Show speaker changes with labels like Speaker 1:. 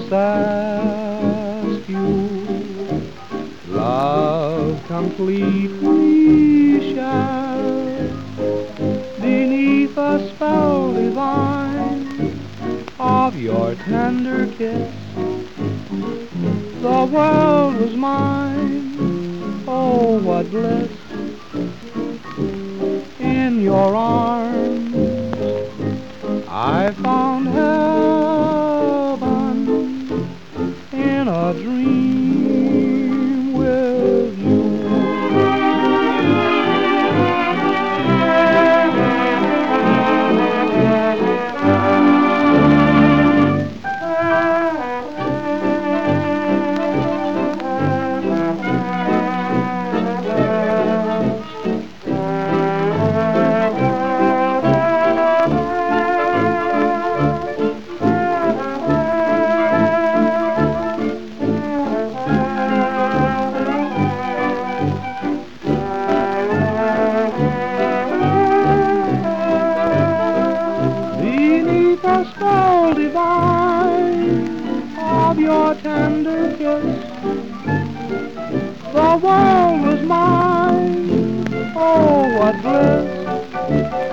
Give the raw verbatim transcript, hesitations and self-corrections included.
Speaker 1: just ask you, love complete we share, beneath a spell divine of your tender kiss. The world was mine, oh what bliss, in your arms I found heaven in a dream with you. The spell divine of your tender kiss, the world was mine, oh what bliss,